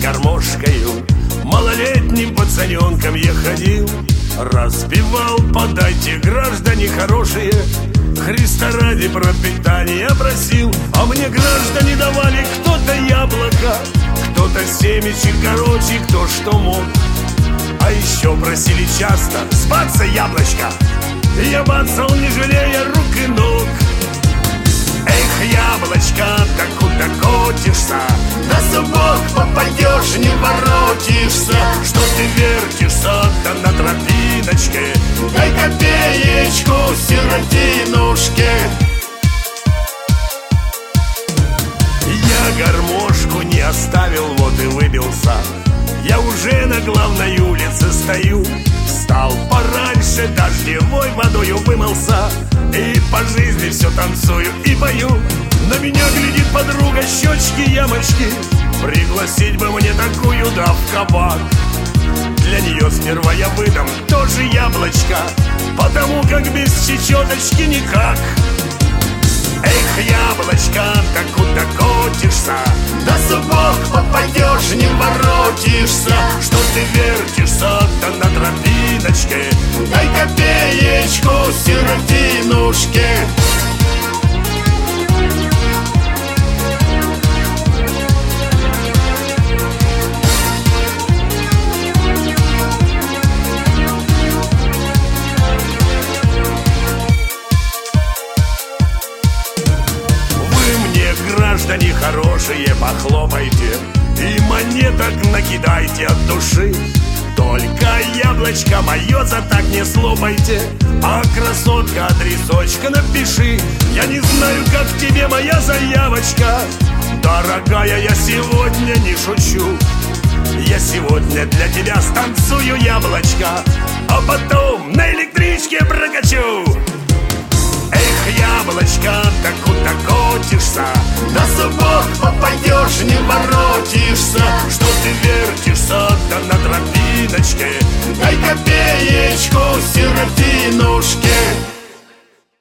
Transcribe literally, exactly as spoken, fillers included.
гармошкою малолетним пацаненком я ходил, распевал: подайте, граждане хорошие, Христа ради пропитание просил. А мне граждане давали кто-то яблоко, кто-то семечек, короче, кто что мог. А еще просили часто: сбаться яблочко. Я бацал, не жалея рук и ног. Эх, яблочко, так куда котишься, на зубок попадешь, не воротишься. Что ты вертишься, да на тропиночке, дай копеечку сиротинушке. Я гармошку не оставил, вот и выбился. Я уже на главной улице стою. Встал пораньше, дождевой водою вымылся, и по жизни все танцую и пою. На меня глядит подруга, щечки, ямочки. Пригласить бы мне такую, да в кабак. Для нее сперва я выдам тоже яблочко, потому как без чечеточки никак. Эх, яблочко, так куда котишься, на зубок попадешь, не воротишься. Что ты вертишься, да на тропиночке, дай копеечку сиротинушке. Граждане хорошие, похлопайте и монеток накидайте от души. Только яблочко мое за так не слопайте, а красотка, адресочка напиши. Я не знаю, как тебе моя заявочка, дорогая, я сегодня не шучу. Я сегодня для тебя станцую яблочко, а потом на электричке прокачу. Эх, яблочко, так куда котишься, на зубок попадешь, не воротишься. Что ты вертишься, да на тропиночке, дай копеечку сиротинушке.